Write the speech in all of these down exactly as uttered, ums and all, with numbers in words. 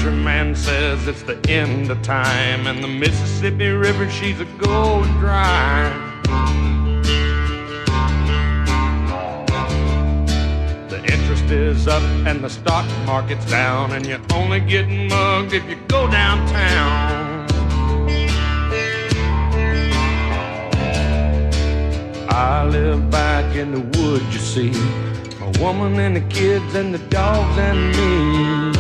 country man says it's the end of time, and the Mississippi River, she's a going dry. The interest is up and the stock market's down, and you're only getting mugged if you go downtown. I live back in the woods, you see, my woman and the kids and the dogs and me.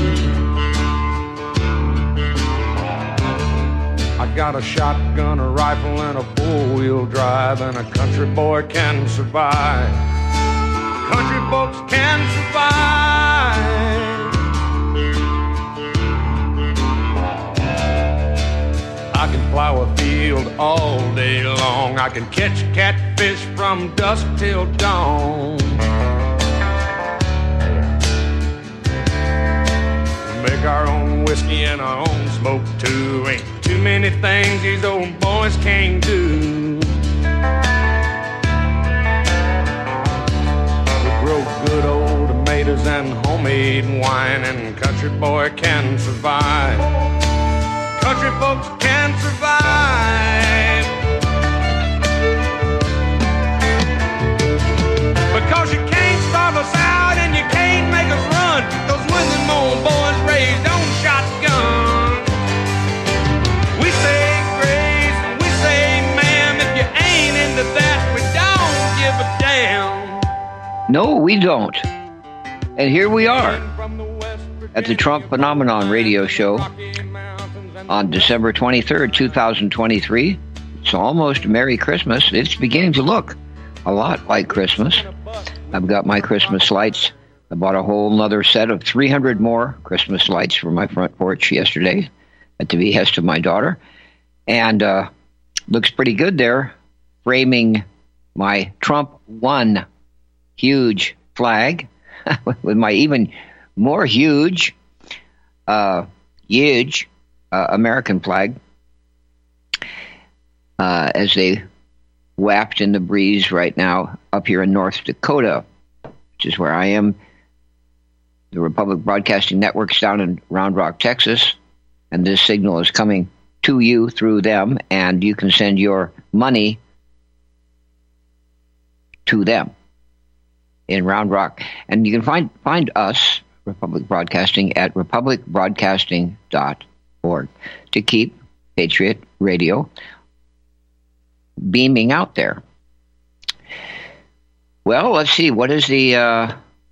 I got a shotgun, a rifle, and a four-wheel drive, and a country boy can survive. Country folks can survive. I can plow a field all day long. I can catch catfish from dusk till dawn. We make our own whiskey and our own smoke too. Ain't too many things these old boys can't do. We grow good old tomatoes and homemade wine, and country boy can survive. Country folks can survive. Because you can't starve us out and you can't make us run. Those William old boys raised on shotgun. We say grace and we say ma'am. If you ain't into that, we don't give a damn. No, we don't. And here we are at the Trump Phenomenon radio show on December twenty-third, twenty twenty-three. It's almost Merry Christmas. It's beginning to look a lot like Christmas. I've got my Christmas lights. I bought a whole nother set of three hundred more Christmas lights for my front porch yesterday at the behest of my daughter. And uh, looks pretty good there, framing my Trump one huge flag with my even more huge, uh, huge uh, American flag uh, as they waft in the breeze right now up here in North Dakota, which is where I am. The Republic Broadcasting Network's down in Round Rock, Texas, and this signal is coming to you through them, and you can send your money to them in Round Rock. And you can find find us, Republic Broadcasting, at republic broadcasting dot org to keep Patriot Radio beaming out there. Well, let's see. What is the uh,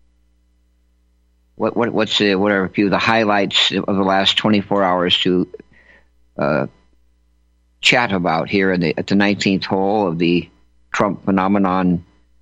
what what what's the what are a few of the highlights of the last twenty-four hours to uh, chat about here in the, at the nineteenth hole of the Trump Phenomenon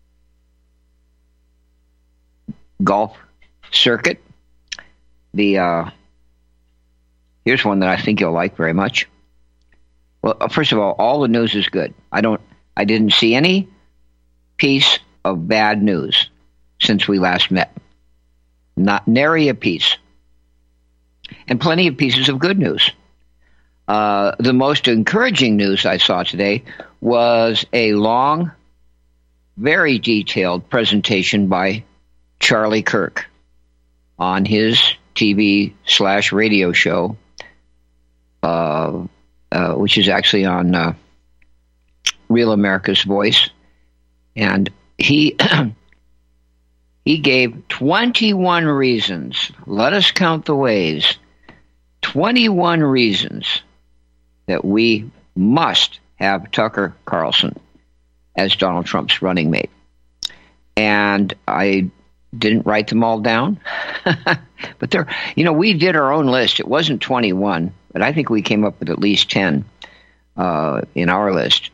golf circuit? The uh, here's one that I think you'll like very much. Well, first of all, all the news is good. I don't. I didn't see any piece of bad news since we last met. Not nary a piece. And plenty of pieces of good news. Uh, the most encouraging news I saw today was a long, very detailed presentation by Charlie Kirk on his T V slash radio show, uh, uh, which is actually on uh, Real America's Voice. And he he gave twenty-one reasons. Let us count the ways. twenty-one reasons that we must have Tucker Carlson as Donald Trump's running mate. And I didn't write them all down. But there, you know, we did our own list. It wasn't twenty-one, but I think we came up with at least ten uh, in our list.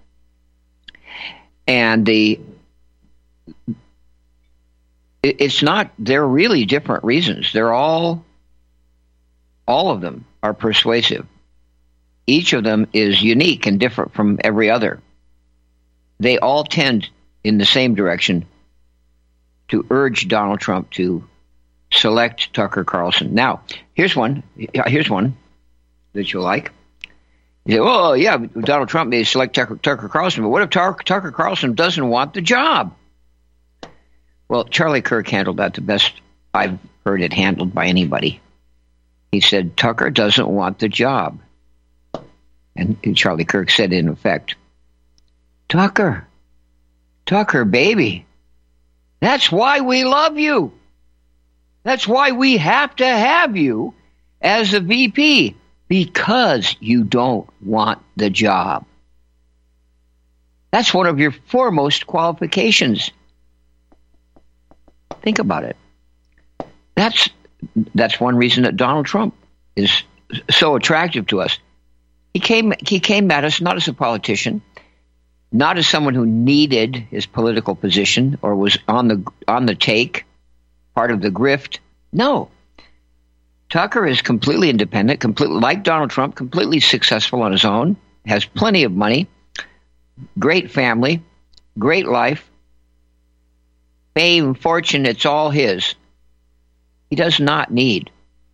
And the it, it's not, they're really different reasons. They're all, all of them are persuasive. Each of them is unique and different from every other. They all tend in the same direction to urge Donald Trump to select Tucker Carlson. Now, here's one. Here's one that you'll like. You say, oh, yeah, Donald Trump may select Tucker, Tucker Carlson, but what if Tucker, Tucker Carlson doesn't want the job? Well, Charlie Kirk handled that the best I've heard it handled by anybody. He said, Tucker doesn't want the job. And, and Charlie Kirk said, in effect, Tucker, Tucker, baby, that's why we love you. That's why we have to have you as a V P, because you don't want the job. That's one of your foremost qualifications. Think about it. That's that's one reason that Donald Trump is so attractive to us. He came he came at us not as a politician, not as someone who needed his political position or was on the on the take, part of the grift. No. Tucker is completely independent, completely like Donald Trump, completely successful on his own, has plenty of money, great family, great life, fame, fortune, it's all his. He does not need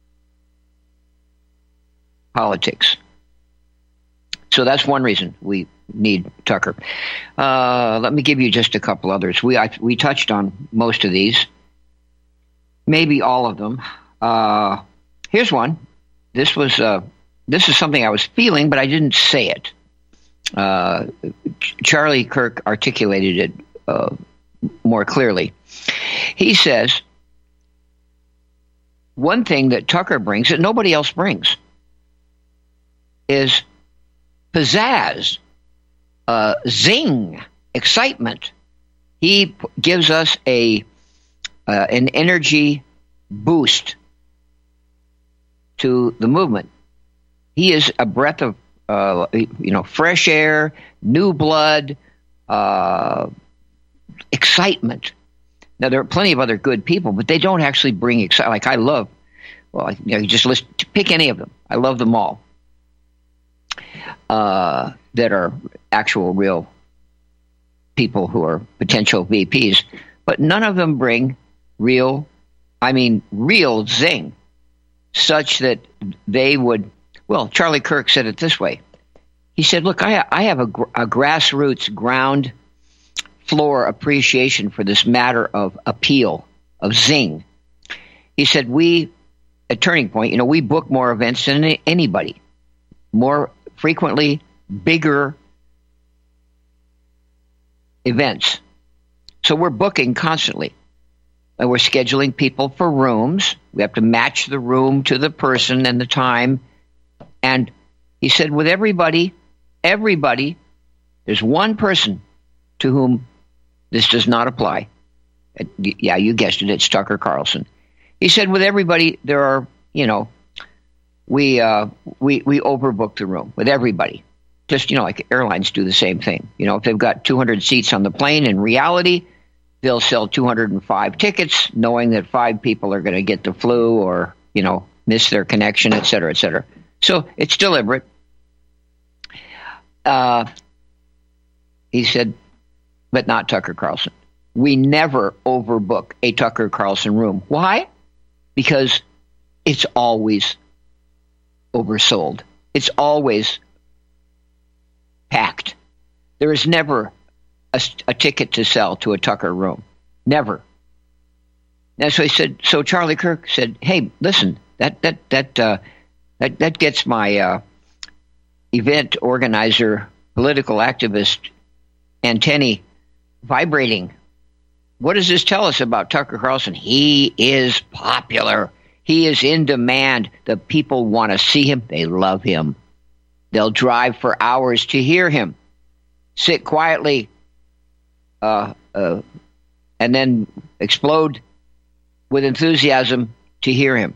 politics. So that's one reason we need Tucker. Uh, let me give you just a couple others. We I, we touched on most of these, maybe all of them. Uh, here's one. This was uh, this is something I was feeling, but I didn't say it. Uh, Charlie Kirk articulated it uh, more clearly. He says one thing that Tucker brings that nobody else brings is pizzazz, uh, zing, excitement. He p- gives us a uh, an energy boost to the movement. He is a breath of uh, you know fresh air, new blood, uh, excitement. Now there are plenty of other good people, but they don't actually bring excitement. Like I love, well, you know, you just list, pick any of them. I love them all. Uh, that are actual real people who are potential V Ps, but none of them bring real, I mean, real zing, such that they would, well, Charlie Kirk said it this way. He said, look, I, I have a, a grassroots ground floor appreciation for this matter of appeal, of zing. He said, we, at Turning Point, you know, we book more events than anybody, more frequently, bigger events. So we're booking constantly. And we're scheduling people for rooms. We have to match the room to the person and the time. And he said, with everybody, everybody, there's one person to whom this does not apply. Yeah, you guessed it. It's Tucker Carlson. He said, with everybody, there are, you know, we uh, we we overbook the room with everybody. Just, you know, like airlines do the same thing. You know, if they've got two hundred seats on the plane, in reality, they'll sell two hundred five tickets, knowing that five people are going to get the flu or, you know, miss their connection, et cetera, et cetera. So it's deliberate. Uh, he said, but not Tucker Carlson. We never overbook a Tucker Carlson room. Why? Because it's always oversold. It's always packed. There is never a, a ticket to sell to a Tucker room. Never. And so he said. So Charlie Kirk said, "Hey, listen, that that that uh, that that gets my uh, event organizer, political activist antennae vibrating. What does this tell us about Tucker Carlson? He is popular. He is in demand. The people want to see him. They love him. They'll drive for hours to hear him, sit quietly, uh, uh, and then explode with enthusiasm to hear him."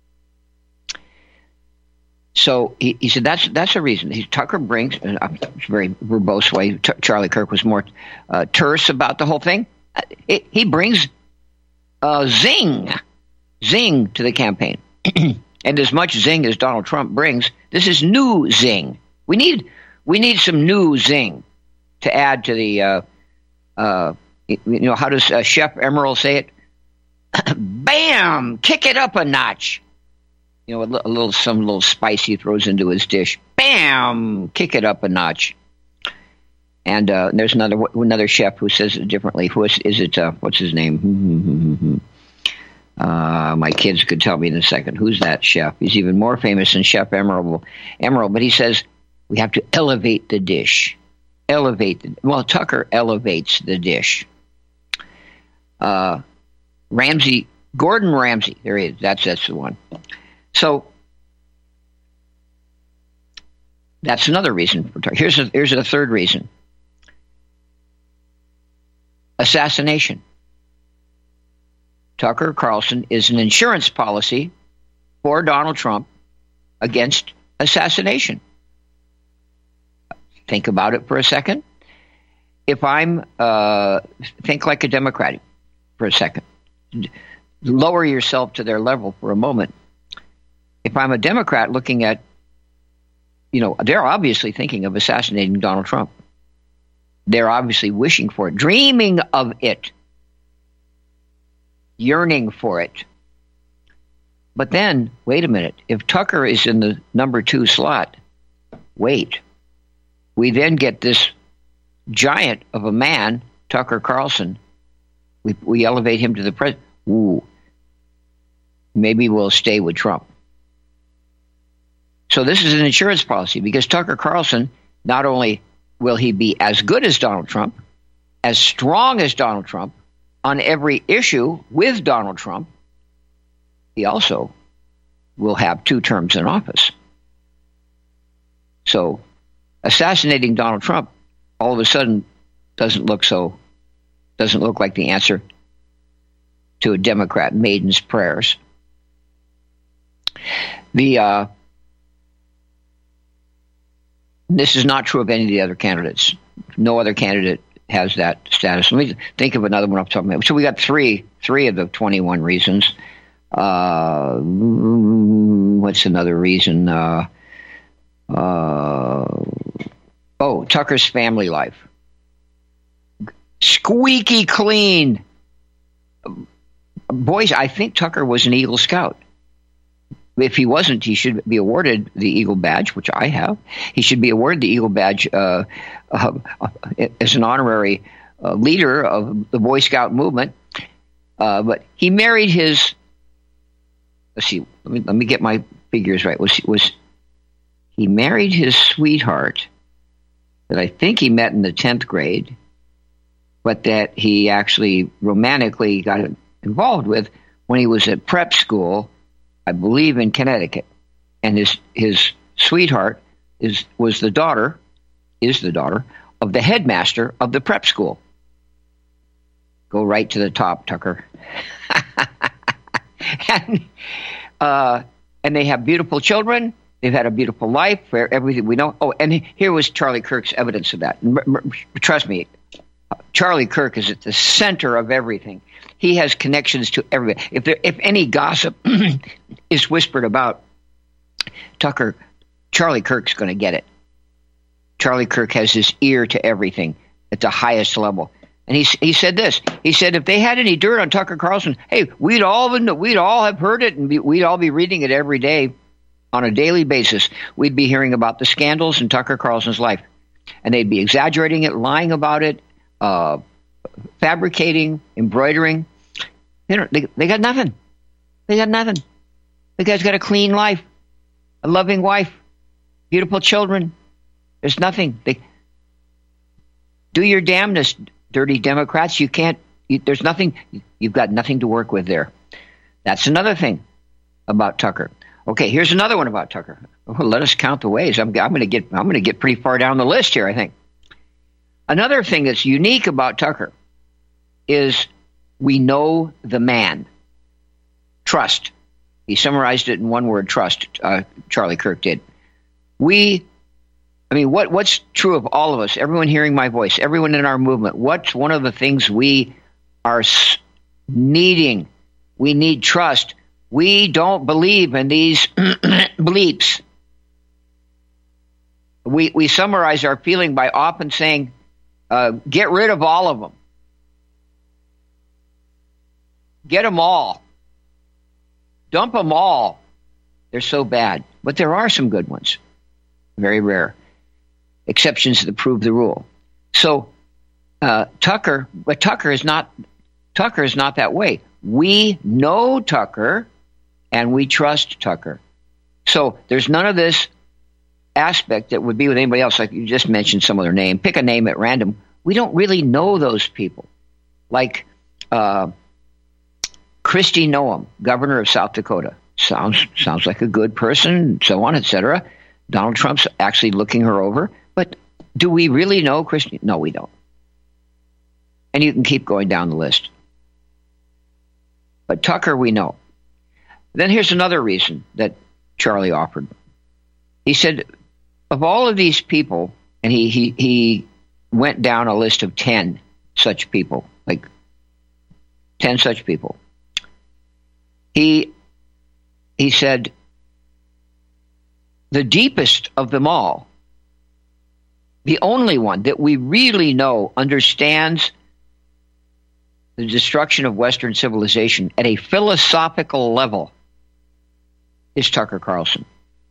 So he, he said that's that's a reason. He, Tucker brings, in a very verbose way, T- Charlie Kirk was more uh, terse about the whole thing. It, he brings uh, zing, zing to the campaign. And as much zing as Donald Trump brings, this is new zing. We need we need some new zing to add to the, uh, uh, you know, how does uh, Chef Emerald say it? Bam! Kick it up a notch. You know, a, a little some little spice he throws into his dish. Bam! Kick it up a notch. And uh, there's another another chef who says it differently. Who is, is it? Uh, what's his name? Uh, my kids could tell me in a second who's that chef. He's even more famous than Chef Emerald. Emerald, but he says we have to elevate the dish. Elevate the well. Tucker elevates the dish. Uh, Ramsay, Gordon Ramsay. There he is. That's that's the one. So that's another reason for Tucker. Here's a, here's a third reason. Assassination. Tucker Carlson is an insurance policy for Donald Trump against assassination. Think about it for a second. If I'm, uh, think like a Democrat for a second. Lower yourself to their level for a moment. If I'm a Democrat looking at, you know, they're obviously thinking of assassinating Donald Trump. They're obviously wishing for it, dreaming of it. Yearning for it. But then, wait a minute. If Tucker is in the number two slot, wait. We then get this giant of a man, Tucker Carlson. We, we elevate him to the president. Ooh. Maybe we'll stay with Trump. So this is an insurance policy because Tucker Carlson, not only will he be as good as Donald Trump, as strong as Donald Trump, on every issue with Donald Trump, he also will have two terms in office. So assassinating Donald Trump all of a sudden doesn't look so, doesn't look like the answer to a Democrat maiden's prayers. The uh, this is not true of any of the other candidates. No other candidate has that status. Let me think of another one off the top of my head. So we got three, three of the twenty-one reasons. Uh, what's another reason? Uh, uh, oh, Tucker's family life. Squeaky clean. Boys, I think Tucker was an Eagle Scout. If he wasn't, he should be awarded the Eagle Badge, which I have. He should be awarded the Eagle Badge uh, uh, as an honorary uh, leader of the Boy Scout movement. Uh, but he married his. Let's see. Let me let me get my figures right. Was was he married his sweetheart that I think he met in the tenth grade, but that he actually romantically got involved with when he was at prep school, I believe in Connecticut, and his his sweetheart is was the daughter, is the daughter of the headmaster of the prep school. Go right to the top, Tucker. and uh, and they have beautiful children. They've had a beautiful life for everything we know. Oh, and here was Charlie Kirk's evidence of that. Trust me, Charlie Kirk is at the center of everything. He has connections to everybody. If there, if any gossip is whispered about Tucker, Charlie Kirk's going to get it. Charlie Kirk has his ear to everything at the highest level. And he he said this. He said if they had any dirt on Tucker Carlson, hey, we'd all been, we'd all have heard it, and be, we'd all be reading it every day on a daily basis. We'd be hearing about the scandals in Tucker Carlson's life, and they'd be exaggerating it, lying about it, uh, fabricating, embroidering. They, don't, they they got nothing. They got nothing. The guy's got a clean life, a loving wife, beautiful children. There's nothing. They do your damnedest, dirty Democrats. You can't. You, there's nothing. You've got nothing to work with there. That's another thing about Tucker. Okay, here's another one about Tucker. Well, let us count the ways. I'm, I'm going to get. I'm going to get pretty far down the list here, I think. Another thing that's unique about Tucker is we know the man. Trust. He summarized it in one word, trust, uh, Charlie Kirk did. We, I mean, what what's true of all of us, everyone hearing my voice, everyone in our movement, what's one of the things we are needing? We need trust. We don't believe in these bleeps. We, we summarize our feeling by often saying, uh, get rid of all of them. Get them all. Dump them all. They're so bad. But there are some good ones. Very rare. Exceptions that prove the rule. So uh, Tucker, but Tucker is not Tucker is not that way. We know Tucker, and we trust Tucker. So there's none of this aspect that would be with anybody else. Like you just mentioned some other name. Pick a name at random. We don't really know those people. Like uh, Kristi Noem, governor of South Dakota. Sounds sounds like a good person, so on, et cetera. Donald Trump's actually looking her over. But do we really know Kristi? No, we don't. And you can keep going down the list. But Tucker, we know. Then here's another reason that Charlie offered. He said, of all of these people, and he, he, he went down a list of ten such people, like ten such people. He, he said, the deepest of them all, the only one that we really know understands the destruction of Western civilization at a philosophical level is Tucker Carlson.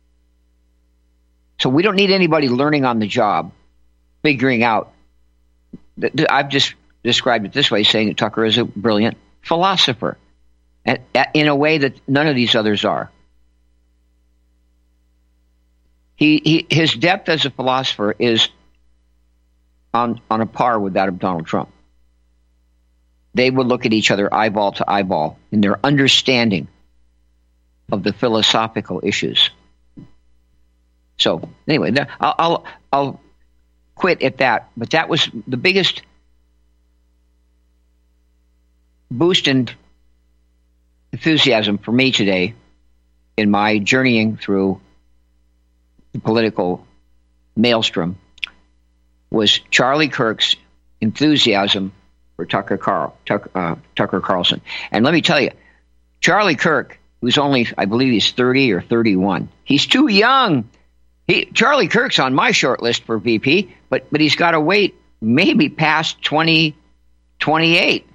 So we don't need anybody learning on the job, figuring out. I've just described it this way, saying that Tucker is a brilliant philosopher, and in a way that none of these others are. He, he his depth as a philosopher is on on a par with that of Donald Trump. They would look at each other eyeball to eyeball in their understanding of the philosophical issues. So anyway, I'll, I'll I'll quit at that. But that was the biggest boost in enthusiasm for me today in my journeying through the political maelstrom was Charlie Kirk's enthusiasm for Tucker Carl, Tucker, uh, Tucker Carlson. And let me tell you, Charlie Kirk, who's only, I believe he's thirty or thirty-one, he's too young. He, Charlie Kirk's on my short list for V P, but, but he's got to wait maybe past twenty twenty-eight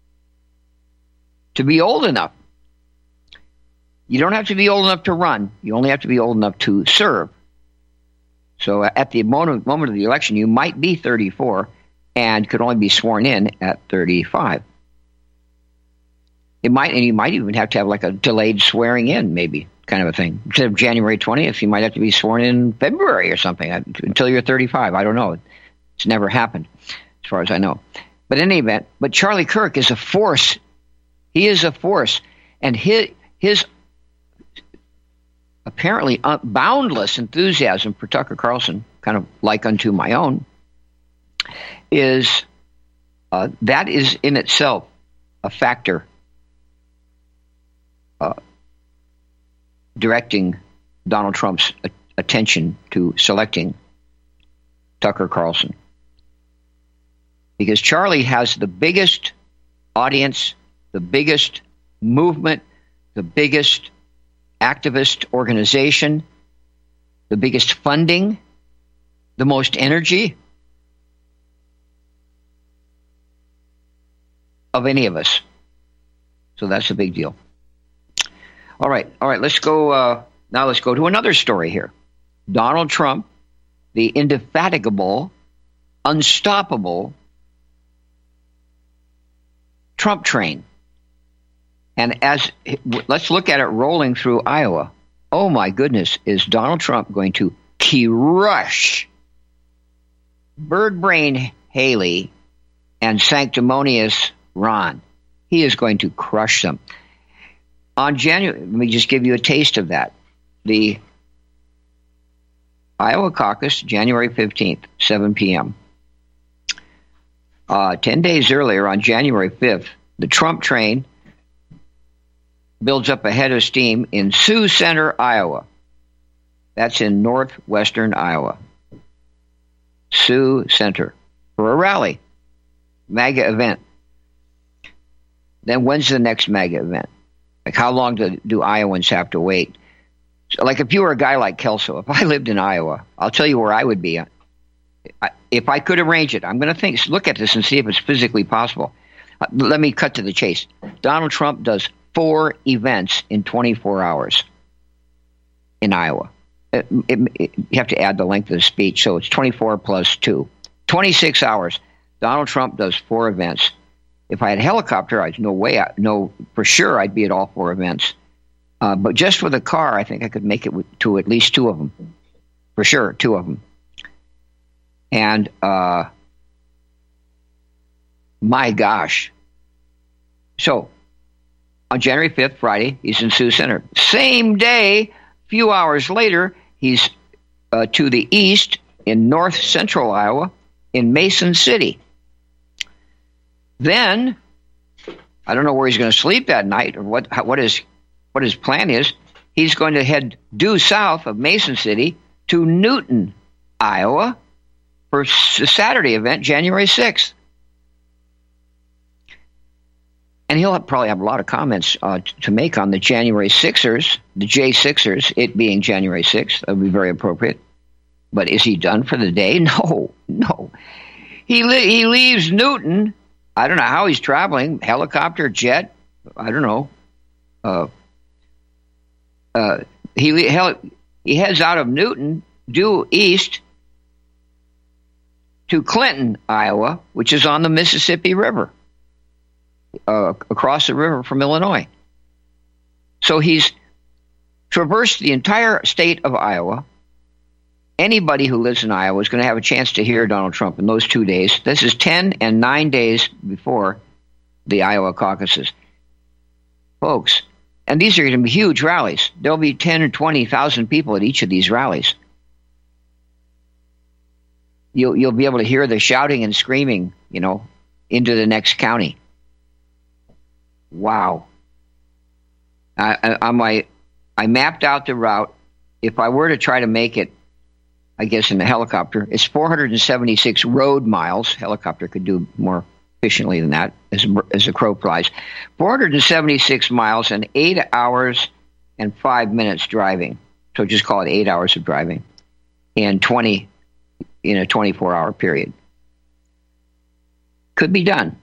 to be old enough. You don't have to be old enough to run. You only have to be old enough to serve. So at the moment, moment of the election, you might be thirty-four and could only be sworn in at thirty-five. It might, and you might even have to have like a delayed swearing in, maybe, kind of a thing. Instead of January twentieth, you might have to be sworn in February or something until you're thirty-five. I don't know. It's never happened, as far as I know. But in any event, but Charlie Kirk is a force. He is a force, and his his apparently boundless enthusiasm for Tucker Carlson, kind of like unto my own, is uh, that is in itself a factor uh, directing Donald Trump's a- attention to selecting Tucker Carlson. Because Charlie has the biggest audience, the biggest movement, the biggest activist organization, the biggest funding, the most energy of any of us. So that's a big deal. All right, all right, let's go, uh, now let's go to another story here. Donald Trump, the indefatigable, unstoppable Trump train. And as let's look at it rolling through Iowa. Oh my goodness, is Donald Trump going to crush bird brain Haley and sanctimonious Ron? He is going to crush them. On January, let me just give you a taste of that. The Iowa caucus, January fifteenth, seven p.m. Uh, ten days earlier, on January fifth, the Trump train builds up a head of steam in Sioux Center, Iowa. That's in northwestern Iowa. Sioux Center for a rally, MAGA event. Then when's the next MAGA event? Like how long do, do Iowans have to wait? So like if you were a guy like Kelso, if I lived in Iowa, I'll tell you where I would be. I, if I could arrange it, I'm going to think, look at this and see if it's physically possible. Uh, let me cut to the chase. Donald Trump does four events in twenty-four hours in Iowa. It, it, it, you have to add the length of the speech, so it's twenty-four plus two. twenty-six hours. Donald Trump does four events. If I had a helicopter, I'd no way, I, no for sure, I'd be at all four events. Uh, but just with a car, I think I could make it to at least two of them, for sure, two of them. And uh, my gosh, so on January fifth, Friday, he's in Sioux Center. Same day, few hours later, he's uh, to the east in north central Iowa, in Mason City. Then, I don't know where he's going to sleep that night or what what his what his plan is. He's going to head due south of Mason City to Newton, Iowa, for a Saturday event, January sixth. And he'll have, probably have a lot of comments uh, to make on the January Sixers, the J Sixers, it being January sixth. That would be very appropriate. But is he done for the day? No, no. He li- he leaves Newton. I don't know how he's traveling. Helicopter, jet. I don't know. Uh, uh, he hel- he heads out of Newton due east to Clinton, Iowa, which is on the Mississippi River, uh, across the river from Illinois. So he's traversed the entire state of Iowa. Anybody who lives in Iowa is going to have a chance to hear Donald Trump in those two days. This is ten and nine days before the Iowa caucuses. Folks, and these are going to be huge rallies. There'll be ten or twenty thousand people at each of these rallies. You'll, you'll be able to hear the shouting and screaming, you know, into the next county. Wow. I, I, on my, I mapped out the route. If I were to try to make it, I guess in the helicopter, it's four hundred seventy-six road miles. Helicopter could do more efficiently than that, as, as a crow flies. four hundred seventy-six miles and eight hours and five minutes driving. So just call it eight hours of driving in twenty in a twenty-four hour period. Could be done.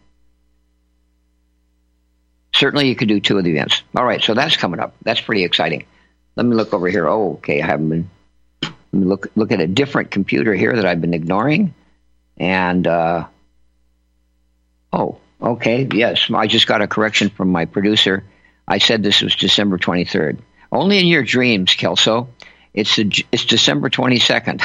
Certainly, you could do two of the events. All right, so that's coming up. That's pretty exciting. Let me look over here. Oh, okay, I haven't been. Let me look look at a different computer here that I've been ignoring. And, uh, oh, okay, yes, I just got a correction from my producer. I said this was December twenty-third. Only in your dreams, Kelso. It's a, it's December twenty-second.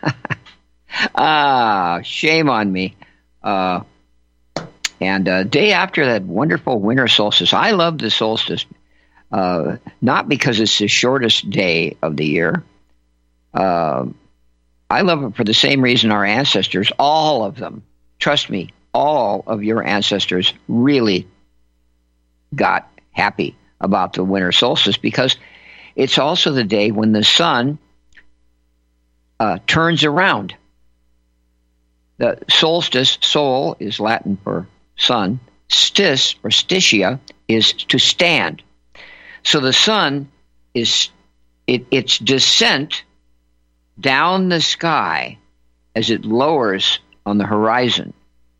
Ah, shame on me. Uh, and uh, day after that wonderful winter solstice. I love the solstice, uh, not because it's the shortest day of the year. Uh, I love it for the same reason our ancestors, all of them, trust me, all of your ancestors really got happy about the winter solstice, because it's also the day when the sun uh, turns around. The solstice, sol is Latin for sun, stis or stitia is to stand. So the sun is, it, its descent down the sky as it lowers on the horizon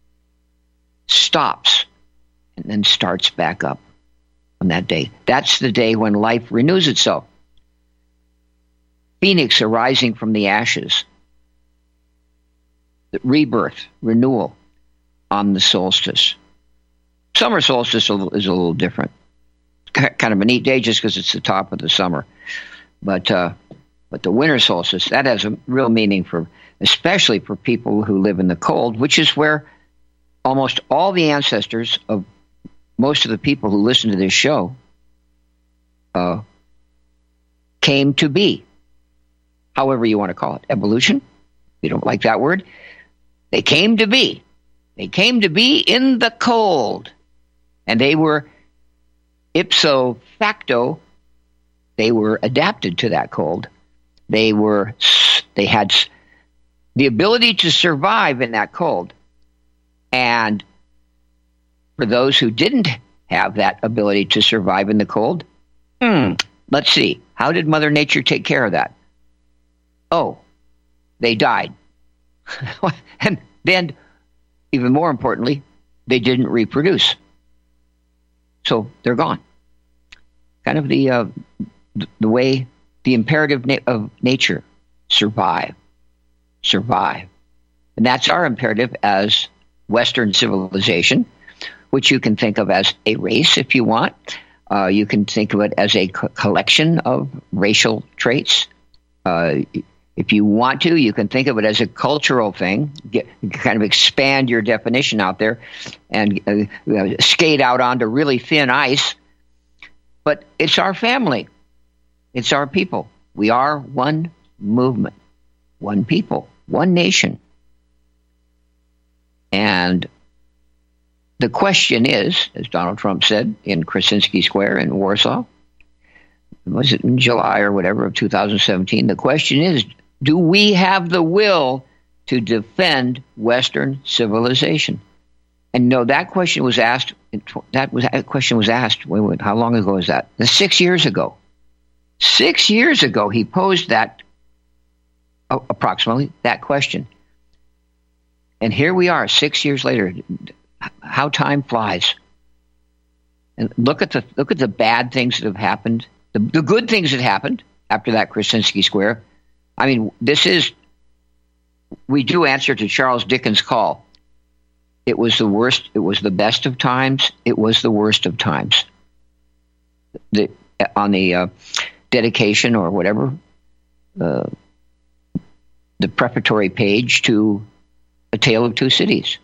stops and then starts back up on that day. That's the day when life renews itself. Phoenix arising from the ashes. The rebirth, renewal on the solstice. Summer solstice is a little different. Kind of a neat day just because it's the top of the summer. But uh, but the winter solstice, that has a real meaning for, especially for people who live in the cold, which is where almost all the ancestors of most of the people who listen to this show uh, came to be. However you want to call it. Evolution? You don't like that word? They came to be. They came to be in the cold. And they were ipso facto, they were adapted to that cold. They were, they had the ability to survive in that cold. And for those who didn't have that ability to survive in the cold, hmm, let's see, how did Mother Nature take care of that? Oh, they died. And then, even more importantly, they didn't reproduce. So they're gone. Kind of the uh, the way, the imperative na- of nature, survive, survive. And that's our imperative as Western civilization. which you can think of as a race if you want. Uh, you can think of it as a co- collection of racial traits. Uh, if you want to, you can think of it as a cultural thing. Get, kind of expand your definition out there and uh, uh, skate out onto really thin ice. But it's our family. It's our people. We are one movement, one people, one nation. And the question is, as Donald Trump said in Krasinski Square in Warsaw, was it in July or whatever of two thousand seventeen? The question is, do we have the will to defend Western civilization? And no, that question was asked. That was that question was asked. Wait, wait, how long ago was that? Six years ago. Six years ago, he posed that uh, approximately that question. And here we are, six years later. How time flies! And look at the look at the bad things that have happened. The, the good things that happened after that Krasinski Square. I mean, this is, we do answer to Charles Dickens' call. It was the worst, it was the best of times, it was the worst of times. The, on the uh, dedication or whatever, uh, the prefatory page to A Tale of Two Cities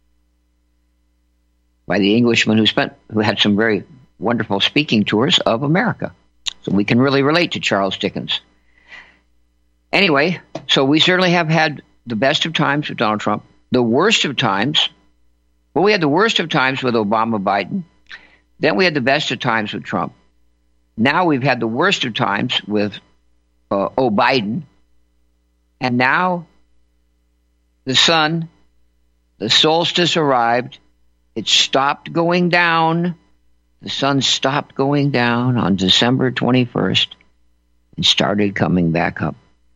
by the Englishman who spent, who had some very wonderful speaking tours of America. So we can really relate to Charles Dickens. Anyway, so we certainly have had the best of times with Donald Trump. The worst of times, well, we had the worst of times with Obama, Biden. Then we had the best of times with Trump. Now we've had the worst of times with uh, oh, Biden. And now the sun, the solstice arrived. It stopped going down. The sun stopped going down on December twenty-first and started coming back up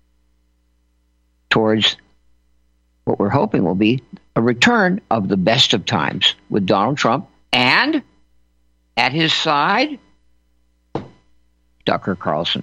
towards what we're hoping will be a return of the best of times with Donald Trump and at his side, Tucker Carlson.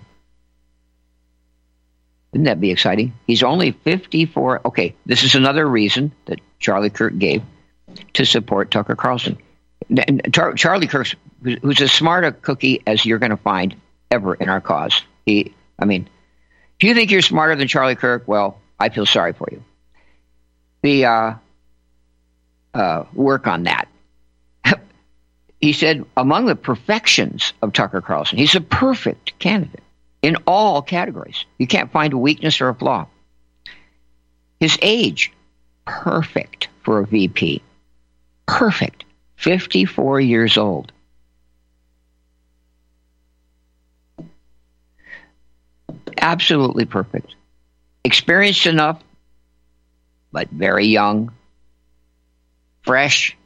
Wouldn't that be exciting? He's only fifty-four. Okay, this is another reason that Charlie Kirk gave to support Tucker Carlson. Char- Charlie Kirk, who's as smart a cookie as you're going to find ever in our cause. He, I mean, if you think you're smarter than Charlie Kirk, well, I feel sorry for you. The uh, uh, work on that. He said, among the perfections of Tucker Carlson, he's a perfect candidate in all categories. You can't find a weakness or a flaw. His age, perfect for a V P. Perfect. fifty-four years old. Absolutely perfect. Experienced enough, but very young. Fresh.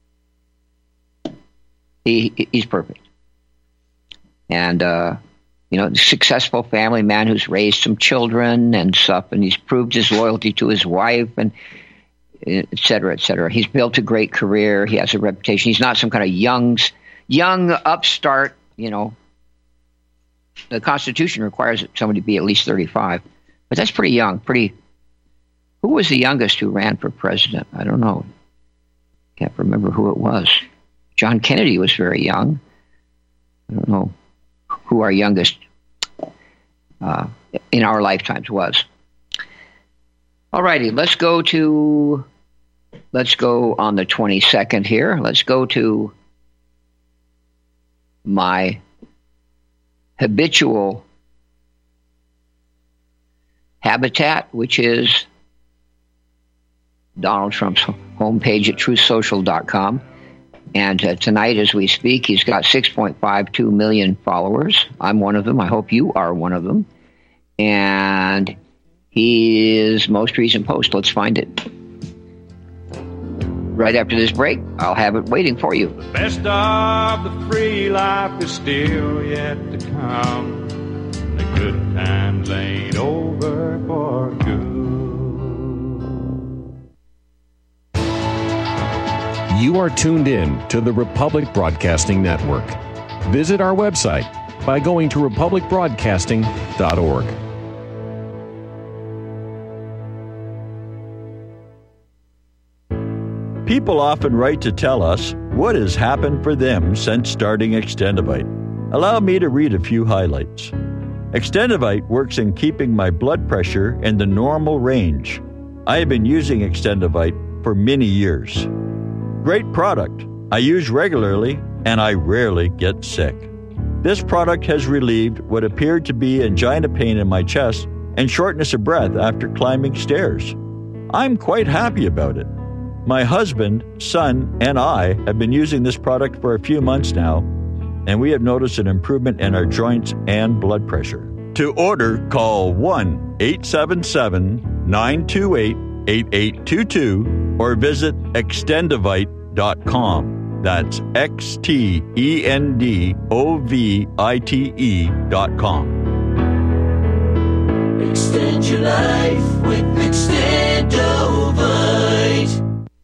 He, he's perfect. And, uh, you know, successful family man who's raised some children and stuff, and he's proved his loyalty to his wife, and et cetera, et cetera. He's built a great career. He has a reputation. He's not some kind of young, young upstart, you know. The Constitution requires somebody to be at least thirty-five. But that's pretty young. Pretty. Who was the youngest who ran for president? I don't know. Can't remember who it was. John Kennedy was very young. I don't know who our youngest uh, in our lifetimes was. All righty, let's go to, let's go on the twenty-second here. Let's go to my habitual habitat, which is Donald Trump's homepage at truth social dot com. And uh, tonight, as we speak, he's got six point five two million followers. I'm one of them. I hope you are one of them. And his most recent post, let's find it. Right after this break, I'll have it waiting for you. The best of the free life is still yet to come. The good times ain't over for good. You are tuned in to the Republic Broadcasting Network. Visit our website by going to republic broadcasting dot org. People often write to tell us what has happened for them since starting Extendivite. Allow me to read a few highlights. Extendivite works in keeping my blood pressure in the normal range. I have been using Extendivite for many years. Great product. I use regularly and I rarely get sick. This product has relieved what appeared to be angina pain in my chest and shortness of breath after climbing stairs. I'm quite happy about it. My husband, son, and I have been using this product for a few months now, and we have noticed an improvement in our joints and blood pressure. To order, call one eight seven seven, nine two eight, eight eight two two or visit extendivite dot com. That's X T E N D O V I T E dot com. Extend your life with Extendovite.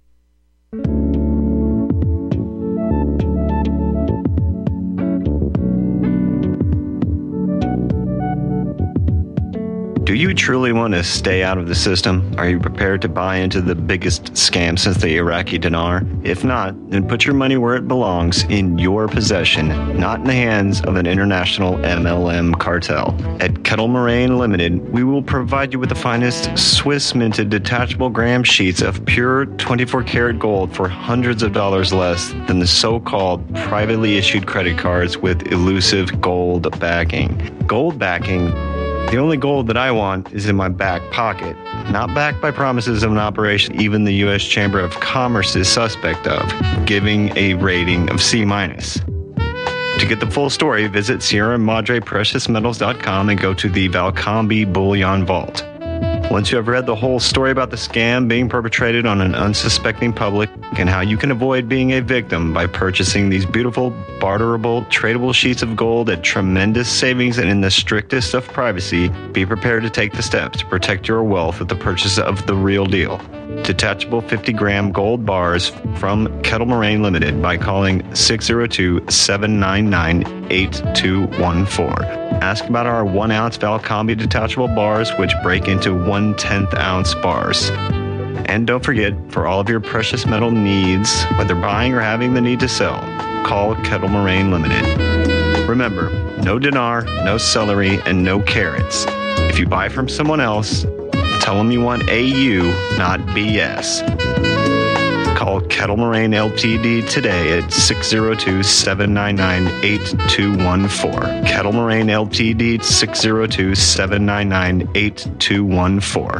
Do you truly want to stay out of the system? Are you prepared to buy into the biggest scam since the Iraqi dinar? If not, then put your money where it belongs, in your possession, not in the hands of an international M L M cartel. At Kettle Moraine Limited, we will provide you with the finest Swiss minted detachable gram sheets of pure twenty-four karat gold for hundreds of dollars less than the so-called privately issued credit cards with elusive gold backing. Gold backing? The only gold that I want is in my back pocket, not backed by promises of an operation even the U S Chamber of Commerce is suspect of, giving a rating of C minus. To get the full story, visit Sierra Madre Precious Metals dot com and go to the Valcambi Bullion Vault. Once you have read the whole story about the scam being perpetrated on an unsuspecting public and how you can avoid being a victim by purchasing these beautiful, barterable, tradable sheets of gold at tremendous savings and in the strictest of privacy, be prepared to take the steps to protect your wealth with the purchase of the real deal. Detachable fifty gram gold bars from Kettle Moraine Limited by calling six oh two, seven nine nine, eight two one four. Ask about our one ounce Valcambi detachable bars, which break into one tenth ounce bars. And don't forget, for all of your precious metal needs, whether buying or having the need to sell, call Kettle Moraine Limited. Remember, no dinar, no celery, and no carrots. If you buy from someone else, tell them you want A U, not B S. Call Kettle Moraine Limited today at six oh two, seven nine nine, eight two one four. Kettle Moraine Limited, six oh two, seven nine nine, eight two one four.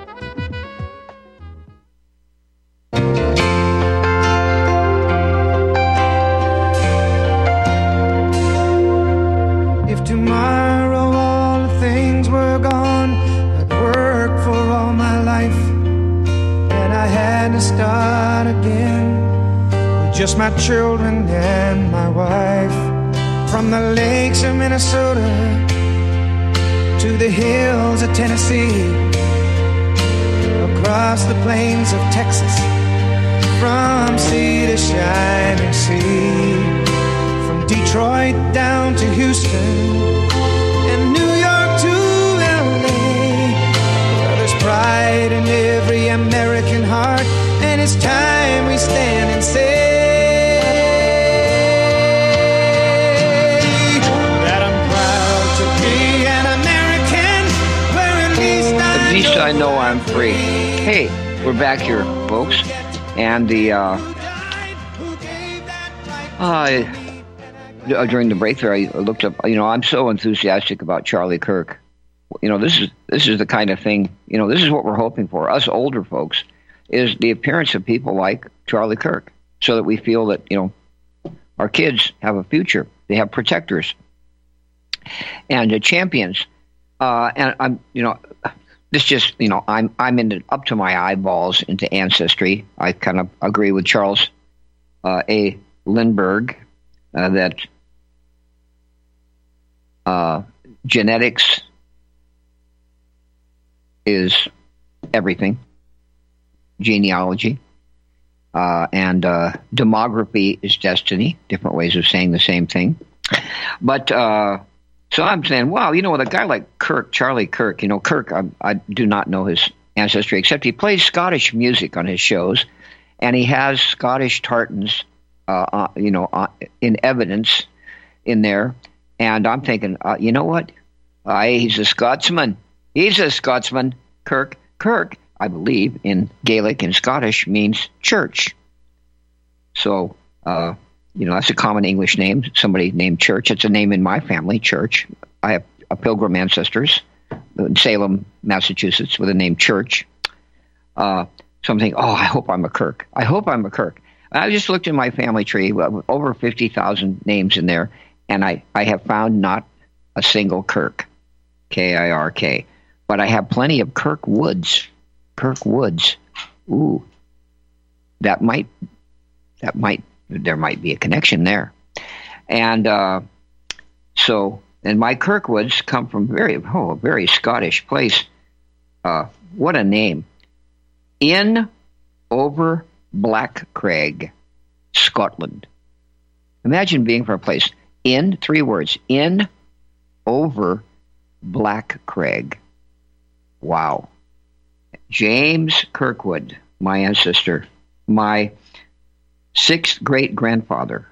If tomorrow all the things were gone, I'd work for all my life, and I had to start again with just my children and my wife. From the lakes of Minnesota to the hills of Tennessee, across the plains of Texas, from sea to shining sea, from Detroit down to Houston and New York to L A. Well, there's pride in every American heart, and it's time we stand and say that I'm proud to be an American, where at least I, at least I know I'm free. Hey, we're back here, folks, and the uh, uh, during the break there, I looked up. You know, I'm so enthusiastic about Charlie Kirk. You know, this is this is the kind of thing. You know, this is what we're hoping for. Us older folks is the appearance of people like Charlie Kirk, so that we feel that, you know, our kids have a future. They have protectors and uh, champions. Uh, and I'm, you know, this just, you know, I'm I'm into up to my eyeballs into ancestry. I kind of agree with Charles uh, A. Lindbergh uh, that uh, genetics is everything. Genealogy uh, and uh, demography is destiny. Different ways of saying the same thing. But uh, so I'm saying, wow, you know, with a guy like Kirk, Charlie Kirk, you know, Kirk, I, I do not know his ancestry, except he plays Scottish music on his shows, and he has Scottish tartans uh, uh, you know, uh, in evidence in there. And I'm thinking, uh, you know what? Uh, he's a Scotsman. He's a Scotsman. Kirk. Kirk, I believe, in Gaelic and Scottish means church. So, uh, you know, that's a common English name. Somebody named Church. It's a name in my family, Church. I have a Pilgrim ancestors in Salem, Massachusetts, with the name Church. Uh, so I'm thinking, oh, I hope I'm a Kirk. I hope I'm a Kirk. I just looked in my family tree, well, over fifty thousand names in there, and I, I have found not a single Kirk, K I R K. But I have plenty of Kirk Woods. Kirk Woods. Ooh. That might, that might, there might be a connection there. And uh, so, and my Kirkwoods come from very, oh, a very Scottish place. Uh, what a name. In over Blackcraig, Scotland. Imagine being from a place in, three words, in over Blackcraig. Wow. James Kirkwood, my ancestor, my sixth great-grandfather.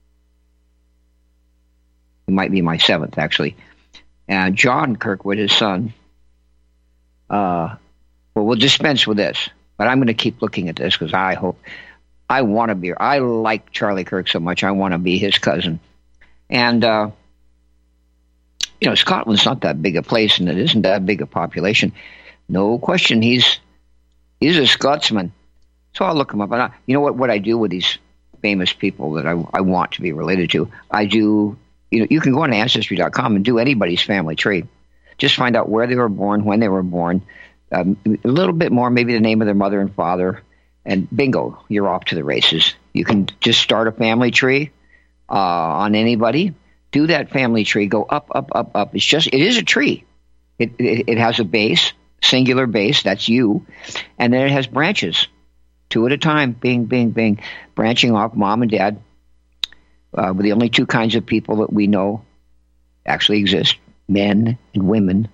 It might be my seventh, actually. And John Kirkwood, his son. Uh, well, we'll dispense with this, but I'm going to keep looking at this because I hope, I want to be, I like Charlie Kirk so much, I want to be his cousin. And, uh, you know, Scotland's not that big a place, and it isn't that big a population. No question, he's he's a Scotsman. So I'll look him up. And I, you know what? What I do with these famous people that I, I want to be related to, I do. You know, you can go on Ancestry dot com and do anybody's family tree. Just find out where they were born, when they were born, um, a little bit more, maybe the name of their mother and father, and bingo, you're off to the races. You can just start a family tree uh, on anybody. Do that family tree. Go up, up, up, up. It's just, it is a tree. It, it, it has a base, singular base. That's you. And then it has branches, two at a time. Bing, bing, bing. Branching off, mom and dad. Uh, the only two kinds of people that we know actually exist, men and women.